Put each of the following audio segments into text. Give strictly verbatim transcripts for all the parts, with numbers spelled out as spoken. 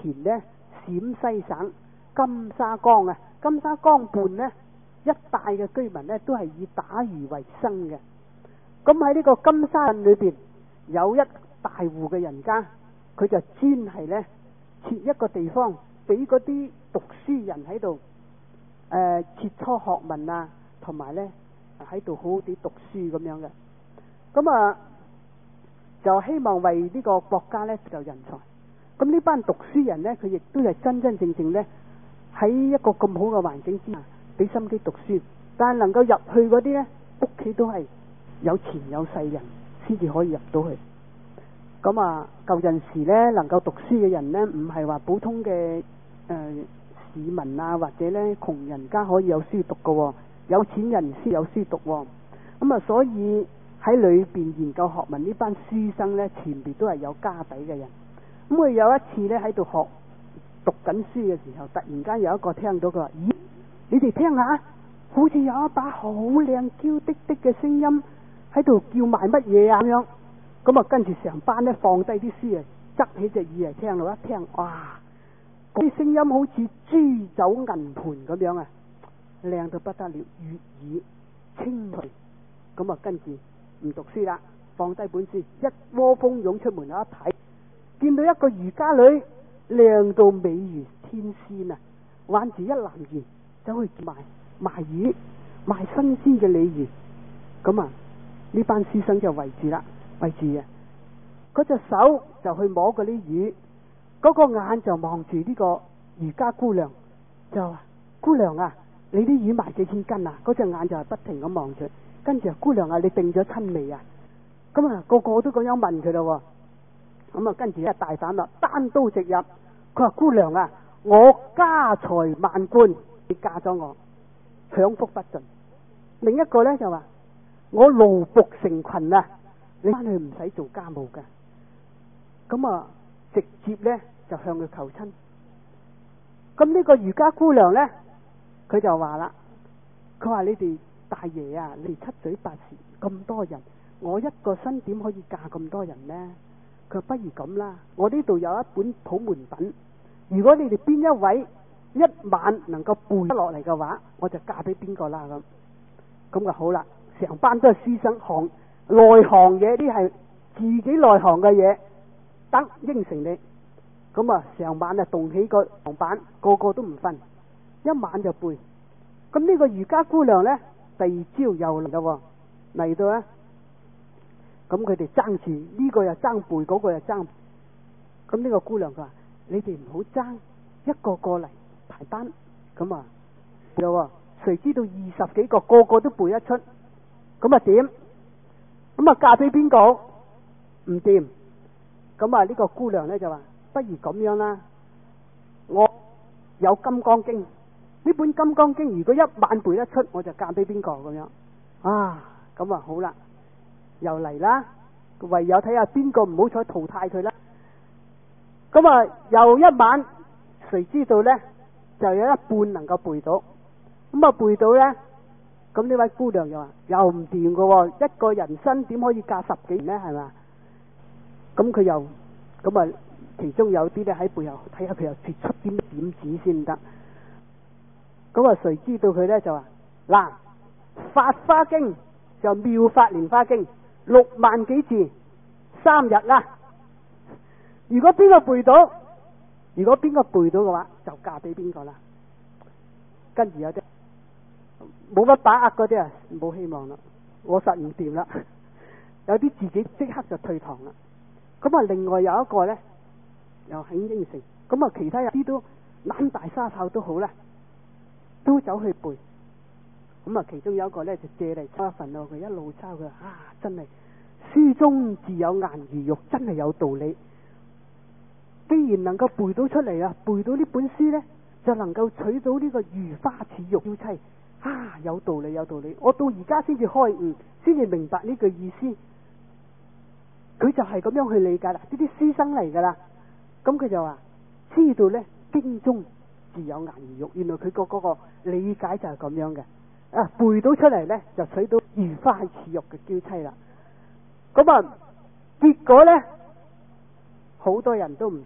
前呢，陝西省金沙江啊，金沙江畔呢一帶嘅居民呢都係以打魚為生嘅。咁喺呢個金沙鎮裏邊有一大戶嘅人家，佢就專係呢設一個地方俾嗰啲讀書人喺度誒切磋學問啊，同埋呢喺度好好地讀書咁樣嘅。咁啊就希望為呢個國家呢就人才。咁呢班讀書人呢，佢亦都係真真正正呢喺一個咁好嘅環境之下俾心機讀書，但係能夠入去嗰啲呢，屋企都係有錢有勢人先至可以入到去。咁啊舊陣時呢，能夠讀書嘅人呢，唔係話普通嘅誒、呃、市民啊，或者呢窮人家可以有書讀嘅、哦，有錢人先有書讀、哦。咁啊所以喺裏邊研究學問呢班書生呢，前邊都係有家底嘅人。咁佢有一次呢喺度學讀緊書嘅時候，突然間有一個聽到佢話：咦，你哋聽下，好似有一把好靚嬌滴滴嘅聲音喺度叫賣乜嘢啊咁樣。咁啊跟住成班呢放低啲書啊，側起隻耳嚟聽咯，一聽哇，嗰啲聲音好似珠酒銀盤咁樣啊，靚到不得了，悅耳清脆。咁啊跟住唔讀書啦，放低本書，一窩蜂湧出門口一睇，見到一個漁家女靚到美如天仙啊，挽住一籃魚走去賣賣魚，賣新鮮嘅鯉魚。咁啊呢班書生就圍住啦，圍住啊，嗰隻手就去摸嗰啲魚，嗰個眼就望住呢個漁家姑娘，就話：姑娘啊，你啲魚賣幾錢斤啊？嗰隻眼就係不停咁望住，跟住姑娘啊，你訂咗親未啊？咁啊個個都咁樣問佢咯。咁啊跟住一大膽啦，單刀直入，佢話：姑娘啊，我家財萬貫，你嫁咗我，享福不盡。另一個呢就話：我奴僕成群啊，你翻去唔使做家務噶。咁啊直接呢就向佢求親。咁呢個漁家姑娘呢，佢就話啦，佢話：你哋大爺啊，你哋七嘴八舌咁多人，我一個身點可以嫁咁多人呢？佢話：不如咁啦，我呢度有一本普門品，如果你哋邊一位一晚能夠背得落嚟嘅話，我就嫁俾邊個啦咁。咁就好啦，成班都係書生行內行嘢，啲係自己內行嘅嘢，得應承你。咁啊成晚啊動起個床板，個個都唔瞓，一晚就背。咁呢個漁家姑娘呢，第二朝又嚟啦，嚟到呢，咁佢哋爭住，呢個又爭背，嗰個又爭。咁呢個姑娘佢話：你哋唔好爭，一個個嚟排班。咁啊有，誰知道二十幾個個個都背得出，咁啊點？咁啊嫁俾邊個？唔掂。咁啊呢個姑娘呢就話：不如咁樣啦，我有金剛經，呢本金剛經如果一晚背得出，我就嫁俾邊個咁樣。啊，咁啊好啦，又嚟啦，唯有睇下邊個唔好彩淘汰佢啦。咁啊又一晚，誰知道呢就有一半能夠背到。咁啊背到呢，咁呢位姑娘又話：又唔掂噶，一個人生點可以嫁十幾人呢？係嘛？咁佢又咁啊，其中有啲呢喺背後睇下佢又脫出啲點子先得。咁啊誰知道佢呢就話：嗱，法花經就妙法蓮花經六萬幾字三日啦。如果邊個背到，如果邊個背到嘅話，就嫁俾邊個啦。跟住有啲冇乜把握嗰啲啊，冇希望啦，我實唔掂啦。有啲自己即刻就退堂啦。咁啊另外有一個呢又肯應承，咁啊其他有啲都攬大沙炮都好啦，都走去背。咁啊其中有一個呢就借嚟抄一份咯，佢一路抄，佢啊真係書中自有顏如玉，真係有道理。既然能夠背到出嚟啊，背到呢本書呢，就能夠娶到呢個如花似玉嬌妻啊！有道理，有道理。我到而家先至開悟，先至明白呢句意思。佢就係咁樣去理解啦，呢啲書生嚟噶啦。咁佢就話知道呢經中自有顏如玉，原來佢個嗰個理解就係咁樣嘅。啊，背到出嚟呢，就娶到如花似玉嘅嬌妻啦。咁啊，結果呢，好多人都唔掂，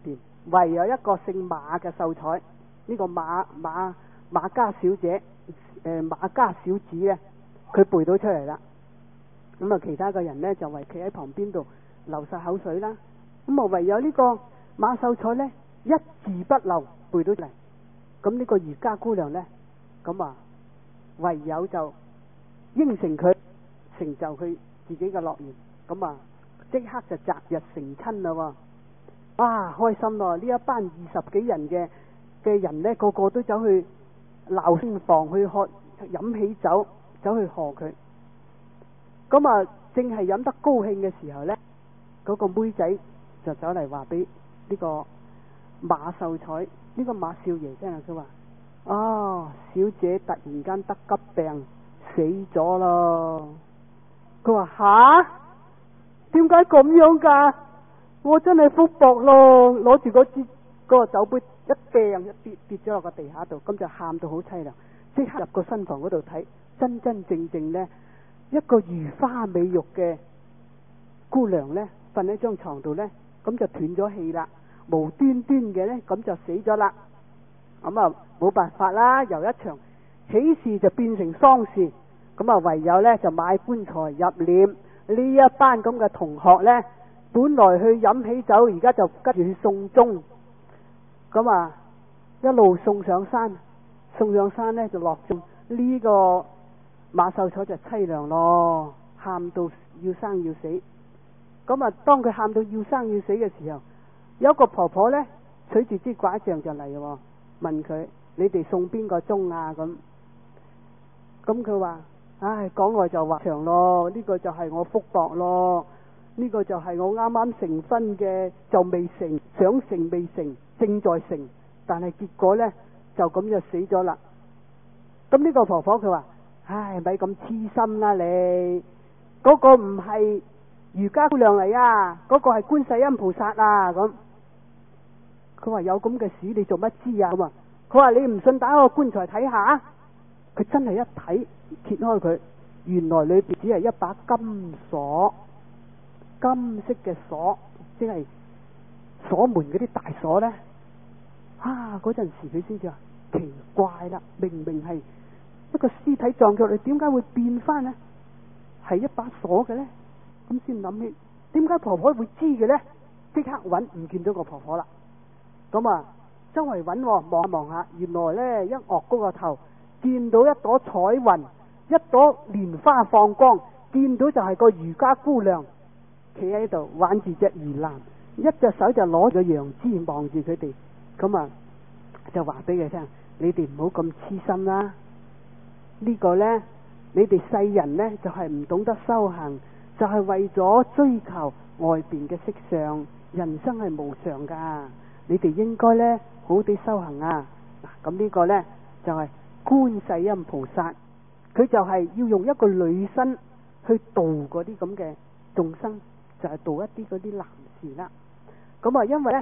唯有一個姓馬嘅秀才，呢、這個馬馬馬家小姐，誒、呃、馬家小子咧，佢背到出嚟啦。咁啊，其他嘅人呢，就圍企喺旁邊度流晒口水啦。咁啊，唯有呢個馬秀才呢，一字不漏背到出嚟。咁呢個漁家姑娘呢，咁啊，唯有就應承佢成就佢自己嘅樂園。咁啊，即刻就擇日成親啦喎！哇，開心咯！呢一班二十幾人嘅嘅人呢，個個都走去鬧興房去喝飲喜酒，走去賀佢。咁啊，正係飲得高興嘅時候呢，嗰、那個妹仔就走嚟話俾呢個馬秀才，呢、這個馬少爺聽啊，佢話：哦，小姐突然間得急病死咗咯。佢話：吓？點解咁樣噶？我真係福薄咯！攞住嗰支嗰個酒杯一掟一跌跌咗落個地下度，咁就喊到好凄涼。即刻入個新房嗰度睇，真真正正呢，一個如花美玉嘅姑娘呢，瞓喺張床度呢，咁就斷咗氣啦，無端端嘅呢，咁就死咗啦。咁啊冇辦法啦，由一場喜事就變成喪事，咁啊唯有呢，就買棺材入殮。呢一班咁嘅同學呢，本來去飲喜酒，而家就跟住去送終。咁啊一路送上山，送上山呢，就落葬。呢個馬秀才就凄涼咯，喊到要生要死。咁啊當佢喊到要生要死嘅時候，有一個婆婆呢，取住支拐杖就嚟喎，問佢：你哋送邊個終啊？咁咁佢話：唉，講來就話長咯，呢個就係我福薄咯，呢個就係我啱啱成婚嘅，就未成，想成未成，正在成，但係結果呢，就咁就死咗啦。咁呢個婆婆佢話：唉，咪咁痴心啦你，嗰個唔係漁家姑娘嚟啊，嗰個係觀世音菩薩啊。咁佢話：有咁嘅事你做乜知啊？咁啊，佢話：你唔信打開個棺材睇下。佢真係一睇，揭開佢，原來裏邊只係一把金鎖，金色嘅鎖，即係鎖門嗰啲大鎖呢。啊！嗰陣時佢先至話奇怪啦，明明係一個屍體撞咗嚟，點解會變翻呢？係一把鎖嘅呢？咁先諗起，點解婆婆會知嘅呢？即刻揾，唔見到個婆婆啦。咁啊，周圍揾，望下望下，原來呢，一岳高個頭，見到一朵彩雲，一朵蓮花放光，見到就係個漁家姑娘企喺度玩住隻魚籃，一隻手就攞住楊枝望住佢哋。咁啊就話俾佢聽：你哋唔好咁痴心啦，呢個呢，你哋世人呢，就係唔懂得修行，就係為咗追求外邊嘅色相。人生係無常噶，你哋應該呢，好地修行啊。嗱，咁呢個呢，就係觀世音菩薩，佢就係要用一個女身去度嗰啲咁嘅眾生，就係度一啲嗰啲男士啦。咁啊，因為呢，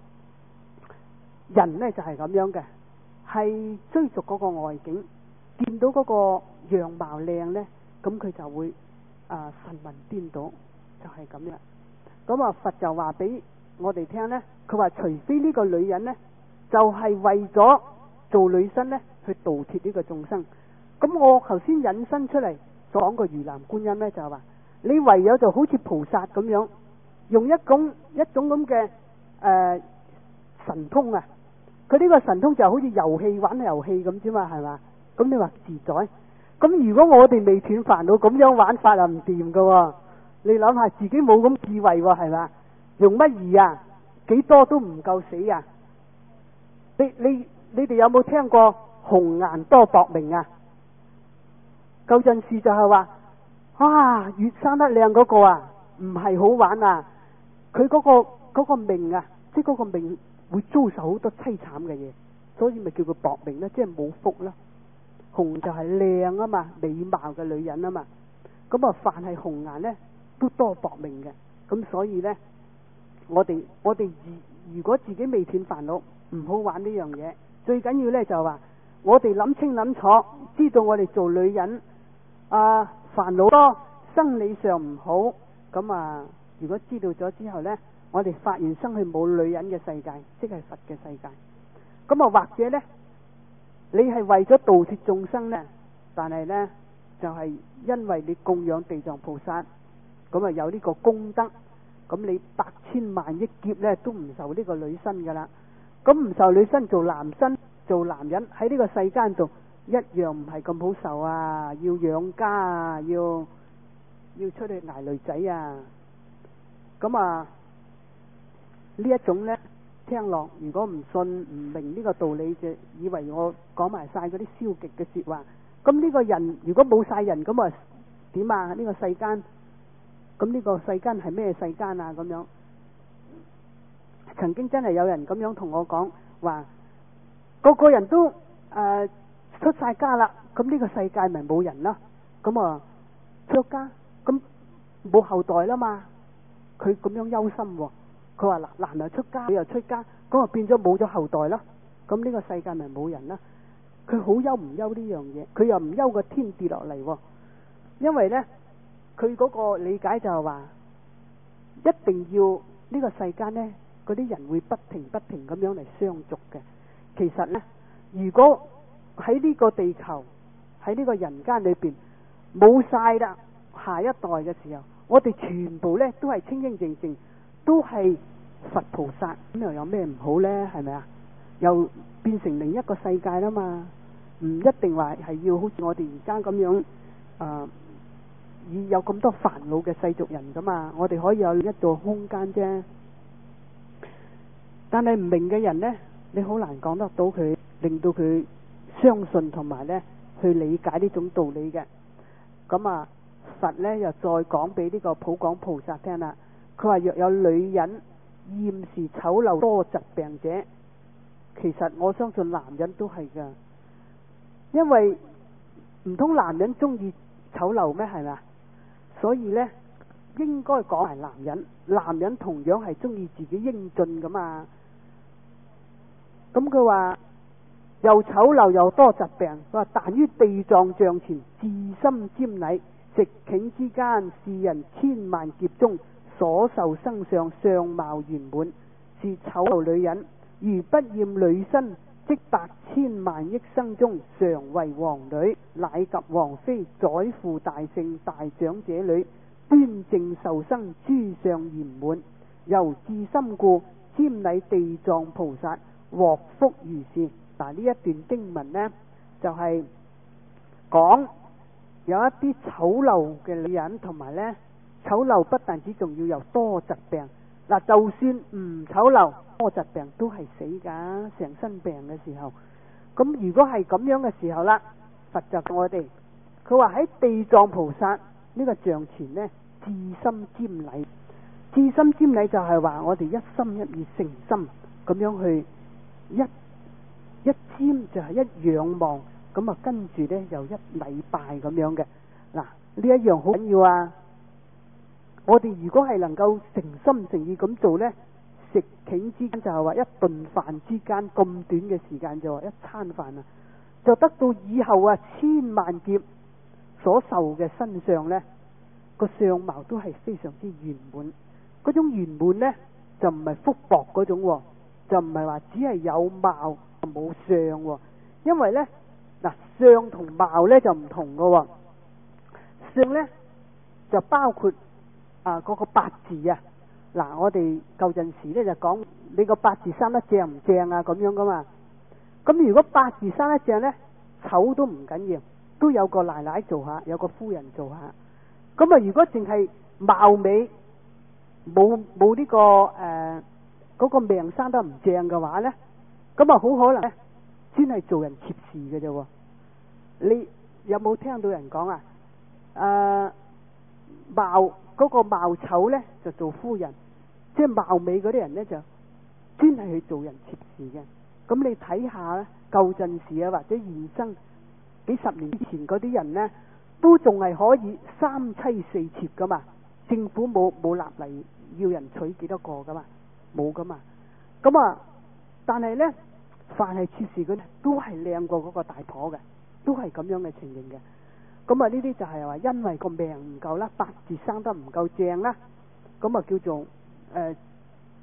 人呢就係咁樣嘅，係追逐嗰個外境，見到嗰個樣貌靚呢，咁佢就會啊神魂顛倒，就係咁樣。咁啊，佛就話俾我哋聽呢，佢話除非呢個女人呢，就係為咗做女身呢，去度脫呢個眾生。咁我頭先引申出嚟所講個魚籃觀音呢，就係話你唯有就好似菩薩咁樣，用一種一種咁嘅誒神通啊。佢呢個神通就好似遊戲玩遊戲咁啫嘛，係嘛？咁你話自在？咁如果我哋未斷煩惱，咁樣玩法啊唔掂噶。你諗下自己冇咁智慧係嘛？用乜嘢啊？幾多都唔夠死啊！你你你哋有冇聽過紅顏多薄命啊？舊陣時就係話，哇，越生得靚嗰個啊，唔係好玩啊！佢嗰個嗰個命啊，即係嗰個命會遭受好多淒慘嘅嘢，所以咪叫佢薄命咧，即係冇福啦。紅就係靚啊嘛，美貌嘅女人啊嘛，咁啊，凡係紅顏咧都多薄命嘅。咁所以咧，我哋我哋如如果自己未斷煩惱，唔好玩呢樣嘢。最緊要咧就話，我哋諗清諗楚，知道我哋做女人啊煩惱多，生理上唔好。咁啊，如果知道咗之後咧， 我哋發現生去冇女人嘅世界，即係佛嘅世界。咁啊，或者呢，你係為咗度脫眾生呢，但係呢，就係、是、因為你供養地藏菩薩，咁啊有呢個功德，咁你百千萬億劫呢都唔受呢個女身噶啦。咁唔受女身做男身做男人喺呢個世間度一樣唔係咁好受啊！要養家啊，要要出去捱女仔啊。咁啊呢一種呢，聽落，如果唔信唔明呢個道理，就以為我講埋晒嗰啲消極嘅說話。咁呢個人如果冇晒人，咁啊點啊？呢個世間，咁呢個世間係咩世間啊？咁樣。曾經真係有人咁樣同我講話，個個人都誒、呃、出晒家啦，咁呢個世界咪冇人啦？咁啊出家，咁冇後代啦嘛？佢咁樣憂心、哦，佢話嗱，男又出家，女又出家，咁啊變咗冇咗後代啦？咁呢個世界咪冇人啦？佢好憂唔憂呢樣嘢？佢又唔憂個天跌落嚟，因為呢，佢嗰個理解就係話，一定要呢個世間呢。嗰啲人會不停不停咁樣嚟相續嘅。其實呢，如果喺呢個地球喺呢個人間裏邊冇晒啦下一代嘅時候，我哋全部呢都係清清淨淨，都係佛菩薩，咁又有咩唔好呢？係咪啊？又變成另一個世界啦嘛，唔一定話係要好似我哋而家咁樣啊，以、呃、有咁多煩惱嘅世俗人噶嘛，我哋可以有一座空間啫。但係唔明嘅人呢，你好難講得到佢，令到佢相信同埋呢去理解呢種道理嘅。咁啊，佛呢又再講俾呢個普廣菩薩聽啦。佢話若有女人厭是醜陋多疾病者，其實我相信男人都係噶，因為唔通男人中意醜陋咩？係咪？所以呢，應該講埋男人，男人同樣係中意自己英俊噶嘛。咁佢話又醜陋又多疾病，佢話但於地藏像前自心瞻禮，直頃之間，是人千萬劫中所受生相，相貌圓滿，是醜陋女人。如不厭女身，即百千萬億生中常為王女，乃及王妃、宰父、大聖、大長者女，端正受生，諸相圓滿。由自心故，瞻禮地藏菩薩，獲福如是。嗱，呢一段經文呢，就係、是、講有一啲醜陋嘅女人，同埋呢醜陋不但止，仲要有多疾病。嗱，就算唔醜陋，多疾病都係死噶，成身病嘅時候。咁如果係咁樣嘅時候啦，佛就教我哋，佢話喺地藏菩薩呢個像前呢，至心瞻禮。至心瞻禮就係話我哋一心一意誠心咁樣去一一瞻就係一仰望，咁啊跟住呢又一禮拜咁樣嘅。嗱，呢一樣好緊要啊！我哋如果係能夠誠心誠意咁做呢，食頃之間就係話一頓飯之間咁短嘅時間，就話一餐飯啊，就得到以後啊千萬劫所受嘅身上呢個相貌都係非常之圓滿。嗰種圓滿呢，就唔係福薄嗰種，就唔係話只係有貌冇相，因為呢嗱相同貌呢就唔同噶，相呢就包括啊嗰個八字啊。嗱，我哋舊陣時呢就講你個八字生得正唔正啊咁樣噶嘛。咁如果八字生得正呢，醜都唔緊要，都有個奶奶做下，有個夫人做下。咁啊如果淨係貌美，冇冇呢個誒嗰、呃嗰個命生得唔正嘅話呢，咁啊好可能呢先係做人妾事嘅啫。你有冇聽到人講啊？誒、呃，貌嗰、嗰個貌醜呢就做夫人，即係貌美嗰啲人呢就專係去做人妾事嘅。咁你睇下咧，舊陣時啊或者現生幾十年之前嗰啲人呢，都仲係可以三妻四妾噶嘛。政府冇冇立例要人娶幾多個噶嘛，冇噶嘛。咁啊，但係呢，凡係妾事嗰啲都係靚過嗰個大婆嘅，都係咁樣嘅情形嘅。咁啊，呢啲就係話因為個命唔夠啦，八字生得唔夠正啦，咁啊叫做誒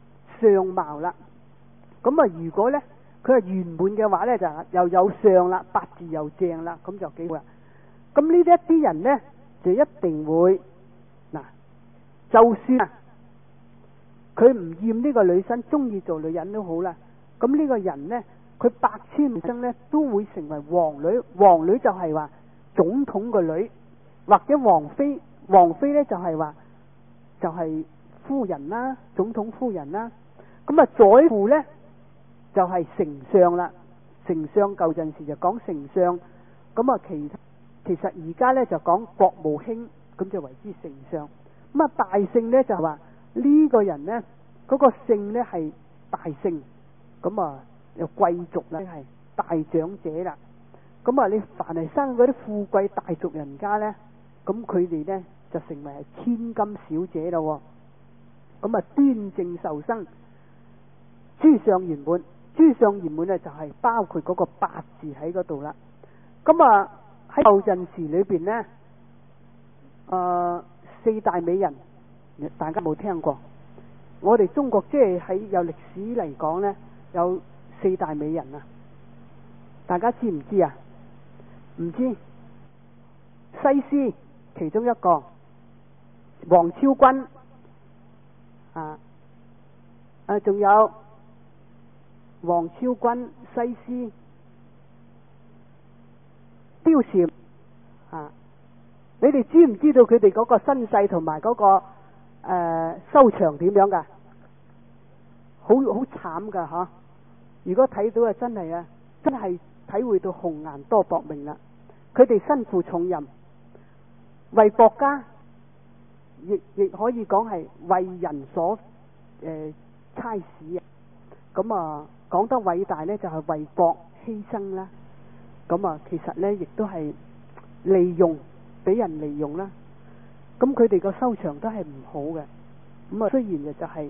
相貌啦。咁啊，如果咧佢係圓滿嘅話咧，就又有相啦，八字又正啦，咁就幾好啦。咁呢啲一啲人咧，就一定會嗱，就算啊佢唔厭呢個女生，中意做女人都好啦。咁呢個人咧，佢百千生咧都會成為皇女。皇女就係話總統個女，或者王妃。王妃咧就係話就係夫人啦，總統夫人啦。咁啊，宰父咧就係丞相啦。丞相舊陣時就講丞相，咁啊其其實而家咧就講國務卿，咁就為之丞相。咁啊大姓咧就係話呢個人咧嗰個姓咧係大姓，咁啊又貴族啦，係大長者啦。咁啊你凡係生嗰啲富貴大族人家咧，咁佢哋咧就成為係千金小姐咯。咁啊端正受生，諸相圓滿。諸相圓滿咧就係包括嗰個八字喺嗰度啦。咁啊喺舊陣時裏邊咧，誒、呃、四大美人，大家冇聽過？我哋中國即係喺有歷史嚟講咧，有四大美人啊，大家知唔知啊？唔知。西施其中一個，王昭君啊，誒仲有王昭君、西施、貂蟬啊，你哋知唔知道佢哋嗰個身世同埋嗰個誒、呃、收場點樣噶？好好慘噶吓！如果睇到啊，真係啊，真係體會到紅顏多薄命啦。佢哋身負重任，為國家，亦亦可以講係為人所誒差使啊。咁啊，講得偉大呢，就係為國犧牲啦。咁啊，其實呢，亦都係利用，俾人利用啦。咁佢哋個收場都係唔好嘅。咁啊，雖然就係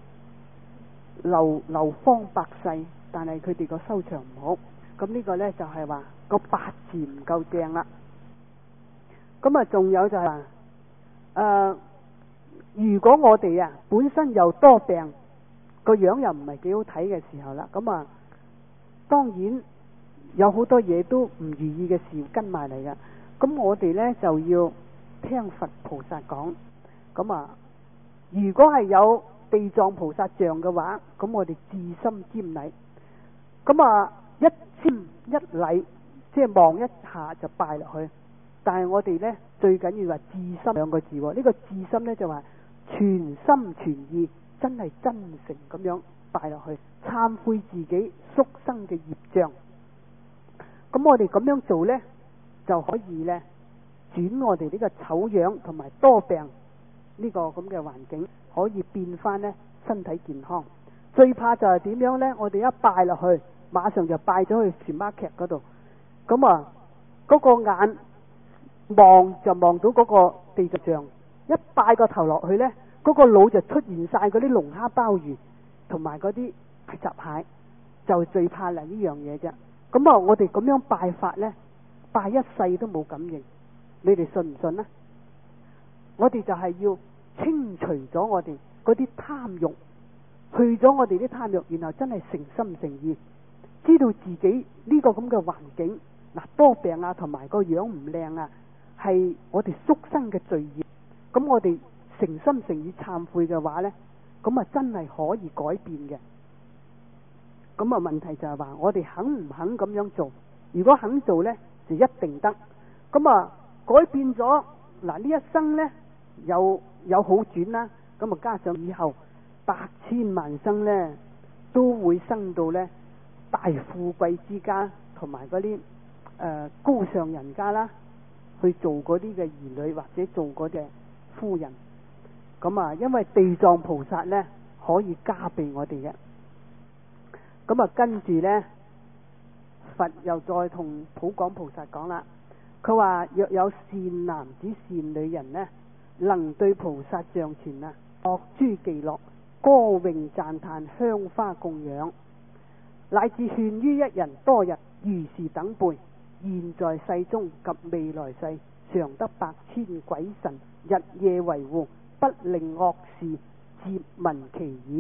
流流芳百世，但係佢哋個收場唔好。咁呢個呢，就係話個八字唔夠正啦。咁啊，仲有就係、是、誒、呃，如果我哋啊本身又多病，個樣又唔係幾好睇嘅時候啦，咁啊，當然有好多嘢都唔如意嘅事跟埋嚟噶。咁我哋呢，就要聽佛菩薩講。咁啊，如果係有地藏菩薩像嘅話，咁我哋至心瞻禮。咁啊，一瞻一禮，即係望一下就拜落去。但係我哋呢，最緊要話至心兩個字。呢、這個至心呢，就話全心全意，真係真誠咁樣拜落去，懺悔自己宿生嘅業障。咁我哋咁樣做呢，就可以呢轉我哋呢個醜樣同埋多病呢個咁嘅環境，可以變翻呢身體健康。最怕就係點樣呢？我哋一拜落去，馬上就拜咗去全媽劇嗰度。咁啊，嗰、那個眼望就望到嗰個地藏像，一拜個頭落去呢，嗰、那個腦就出現晒嗰啲龍蝦鮑魚同埋嗰啲大閘蟹，就最怕嚟呢樣嘢啫。咁啊，我哋咁樣拜法呢，拜一世都冇感應，你哋信唔信呢？我哋就係要清除咗我哋嗰啲貪欲，去咗我哋啲貪欲，然後真係誠心誠意，知道自己呢個咁嘅環境嗱，多病啊，同埋個樣唔靚啊，係我哋宿生嘅罪業。咁我哋誠心誠意懺悔嘅話呢，咁啊真係可以改變嘅。咁啊，問題就係話我哋肯唔肯咁樣做？如果肯做呢，就一定得。咁啊，改變咗嗱，呢一生呢，有有好轉啦。咁啊，加上以後百千萬生呢，都會生到呢大富貴之家，同埋嗰啲誒高尚人家啦，去做嗰啲嘅兒女或者做嗰隻夫人。咁啊，因為地藏菩薩呢，可以加俾我哋嘅。咁啊，跟住呢，佛又再同普廣菩薩講啦。佢話若有善男子善女人呢，能對菩薩像前啊，樂諸伎樂，歌詠讚歎，香花供養，乃至勸於一人多日，如是等輩，現在世中及未來世，常得百千鬼神日夜維護，不令惡事接聞其耳，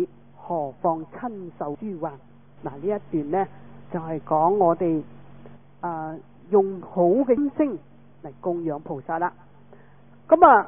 何況親受諸患。嗱，呢一段呢，就係、是、講我哋誒、呃、用好嘅音聲嚟供養菩薩啦。咁啊，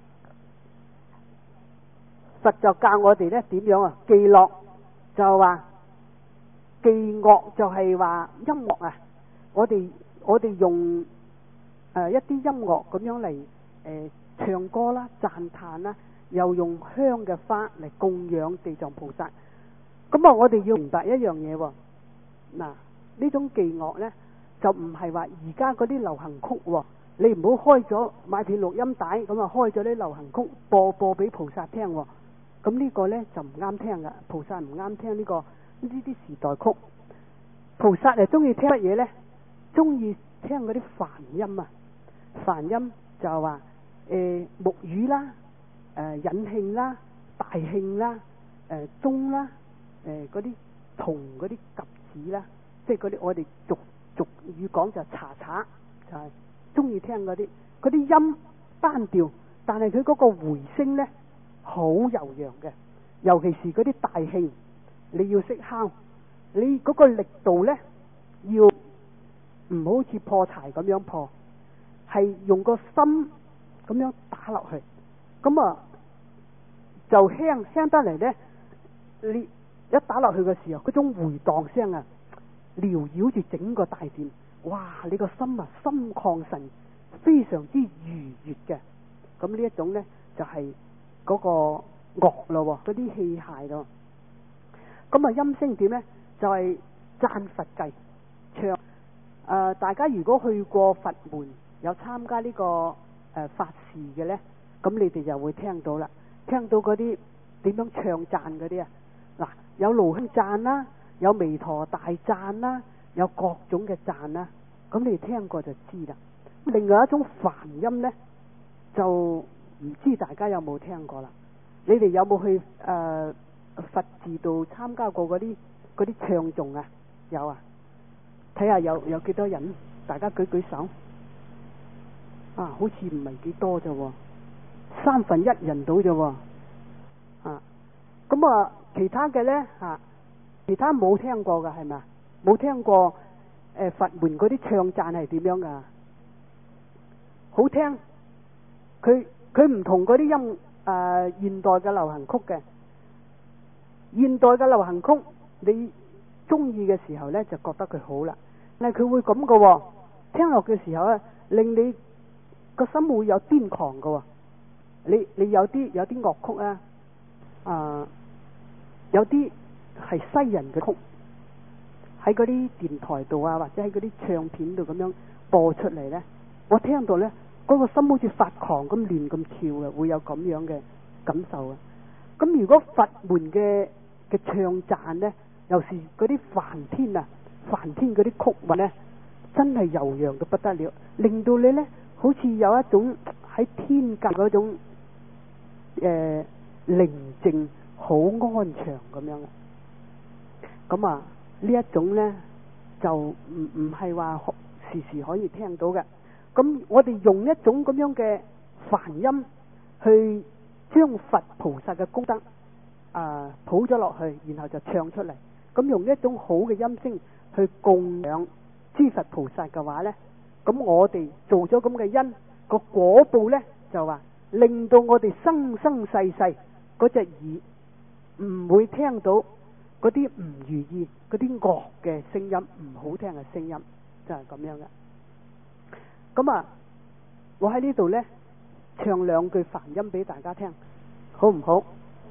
佛就教我哋呢點樣啊？伎樂就話伎樂就係話音樂啊。我哋我哋用誒、呃、一啲音樂咁樣嚟誒、呃、唱歌啦、讚歎啦，又用香嘅花嚟供養地藏菩薩。咁啊，我哋要明白一樣嘢喎。嗱，呢種伎樂呢，就唔係話而家嗰啲流行曲喎。你唔好開咗買片錄音帶，咁啊開咗啲流行曲播播俾菩薩聽喎。咁呢個呢，就唔啱聽噶，菩薩唔啱聽呢、呢個呢啲時代曲。菩薩係中意聽乜嘢呢？中意聽嗰啲梵音啊，梵音就係話誒木魚啦、誒、呃、引磬啦、大磬啦、誒鐘啦、誒嗰啲銅嗰啲鴿子啦，即係嗰啲我哋俗俗語講就查查，就係中意聽嗰啲嗰啲音單調，但係佢嗰個回聲呢，好悠揚嘅，尤其是嗰啲大磬，你要識敲，你嗰個力度呢，要唔好似破柴咁樣破，係用個心咁樣打落去，咁啊就輕輕得嚟呢。你一打落去嘅時候，嗰種回蕩聲啊，繚繞住整個大殿，哇！你個心啊，心曠神，非常之愉悅嘅。咁呢一種呢，就係、是、嗰個樂咯，嗰啲器械咯。咁啊，音聲點呢？就係、是、讚佛偈唱。誒、呃，大家如果去過佛門，有參加呢、這個誒、呃、法事嘅呢，咁你哋就會聽到啦，聽到嗰啲點樣唱讚嗰啲啊，嗱，有爐香讚啦，有彌陀大讚啦，有各種嘅讚啦，咁你哋聽過就知啦。另外一種梵音呢，就唔知大家有冇聽過啦。你哋有冇去誒、呃、佛寺度參加過嗰啲嗰啲唱誦啊？有啊。睇下有有幾多人，大家舉舉手。啊，好似唔係幾多啫，三分一人到啫。啊，咁啊，其他嘅呢，啊，其他冇聽過噶係咪？冇聽過誒、呃、佛門嗰啲唱讚係點樣噶？好聽，佢佢唔同嗰啲音誒、呃、現代嘅流行曲嘅。現代嘅流行曲，你中意嘅時候呢，就覺得佢好啦。但係佢會咁嘅喎，聽落嘅時候咧，令你個心會有癲狂嘅喎。你你有啲有啲樂曲啊，啊，有啲係西人嘅曲，喺嗰啲電台度啊，或者喺嗰啲唱片度咁樣播出嚟咧，我聽到咧，嗰個心好似發狂咁亂咁跳嘅，會有咁樣嘅感受啊。咁如果佛門嘅嘅唱讚咧，又是嗰啲梵天啊。梵天嗰啲曲韻呢，真係悠揚到不得了，令到你呢好似有一種喺天界嗰種誒寧靜、好安詳咁樣。咁啊，呢一種呢，就唔唔係話時時可以聽到嘅。咁我哋用一種咁樣嘅梵音去將佛菩薩嘅功德啊譜咗落去，然後就唱出嚟。咁用一種好嘅音聲去供養諸佛菩薩嘅話呢，咁我哋做咗咁嘅因，個果報呢，就話令到我哋生生世世嗰隻耳唔會聽到嗰啲唔如意、嗰啲惡嘅聲音、唔好聽嘅聲音，就係咁樣嘅。咁啊，我喺呢度呢，唱兩句梵音俾大家聽，好唔好？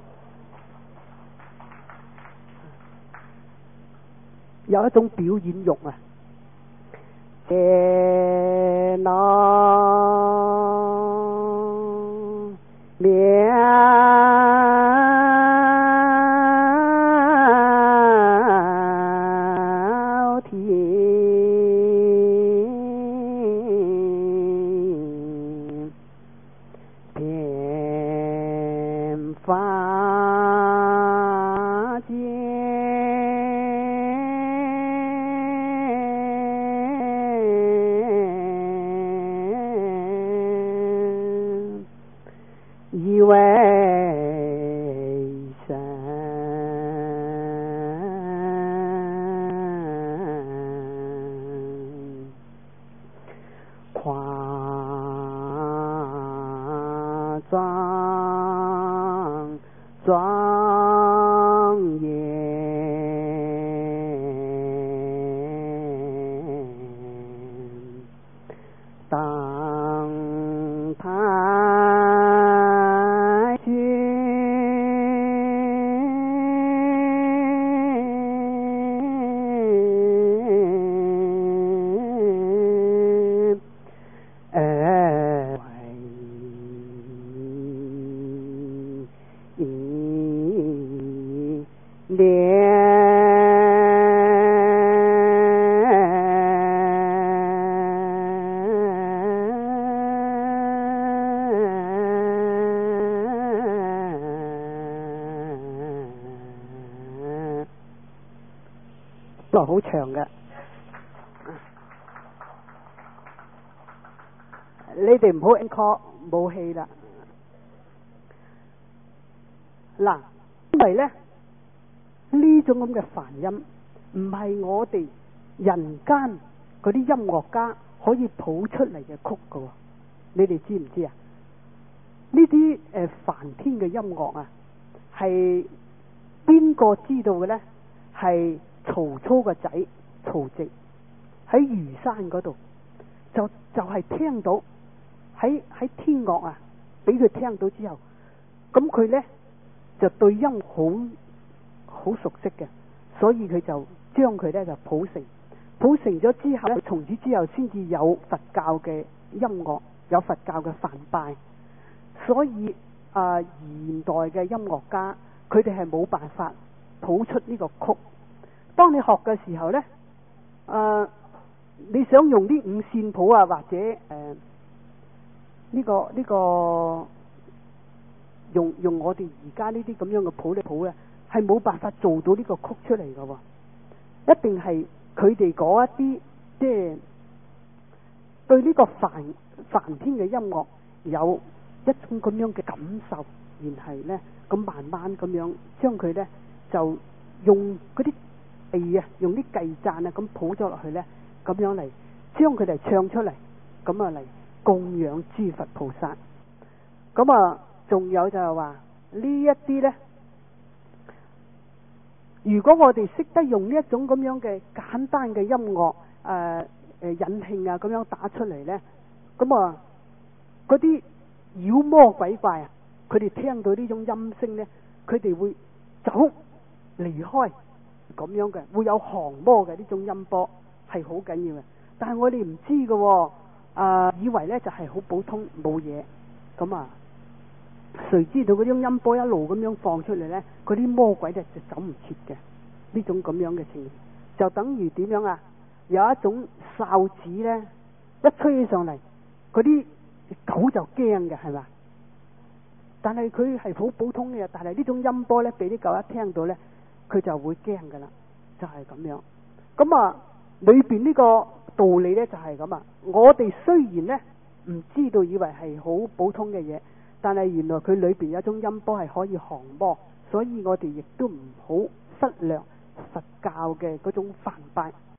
有一種表演欲啊！耶那妙天遍法界。為神莊嚴，當太君而為都好長嘅，你哋唔好 encore 冇氣啦。嗱，因為咧呢種咁嘅梵音唔係我哋人間嗰啲音樂家可以譜出嚟嘅曲噶，你哋知唔知啊？呢啲誒梵天嘅音樂啊，係邊個知道嘅咧？係曹操個仔曹植喺虞山嗰度，就就係、是、聽到喺喺天樂啊，俾佢聽到之後，咁佢咧就對音好好熟悉嘅，所以佢就將佢咧就譜成，譜成咗之後咧，從此之後先至有佛教嘅音樂，有佛教嘅梵唄。所以啊、呃，現代嘅音樂家佢哋係冇辦法譜出呢個曲。當你學嘅時候呢，誒、呃，你想用啲五線譜啊，或者誒呢、呃這個呢、這個用用我哋而家呢啲咁樣嘅譜嚟譜咧，係冇辦法做到呢個曲出嚟嘅，一定係佢哋嗰一啲即係對呢個梵梵天嘅音樂有一種咁樣嘅感受，然係呢，咁慢慢咁樣將佢呢，就用嗰啲計啊，用啲計讚啊，咁譜咗落去呢，咁樣嚟將佢哋唱出嚟，咁啊嚟供養諸佛菩薩。咁啊，仲有就係話呢一啲呢，如果我哋識得用呢一種咁樣嘅簡單嘅音樂，誒誒引磬啊，咁樣打出嚟呢，咁啊嗰啲妖魔鬼怪啊，佢哋聽到呢種音聲呢，佢哋會走離開。咁樣嘅會有降魔嘅呢種音波係好緊要嘅，但係我哋唔知嘅，啊、呃、以為呢就係、是、好普通冇嘢，咁啊，誰知道嗰種音波一路咁樣放出嚟呢，嗰啲魔鬼呢就走唔切嘅，呢種咁樣嘅情形，就等於點樣啊？有一種哨子呢，一吹起上嚟，嗰啲狗就驚嘅，係嘛？但係佢係好普通嘅，但係呢種音波呢，俾啲狗一聽到呢，佢就會驚噶啦，就係、是、咁樣。咁啊，裏邊呢個道理呢，就係咁啊。我哋雖然呢唔知道，以為係好普通嘅嘢，但係原來佢裏邊有一種音波係可以降魔，所以我哋亦都唔好忽略佛教嘅嗰種梵唄。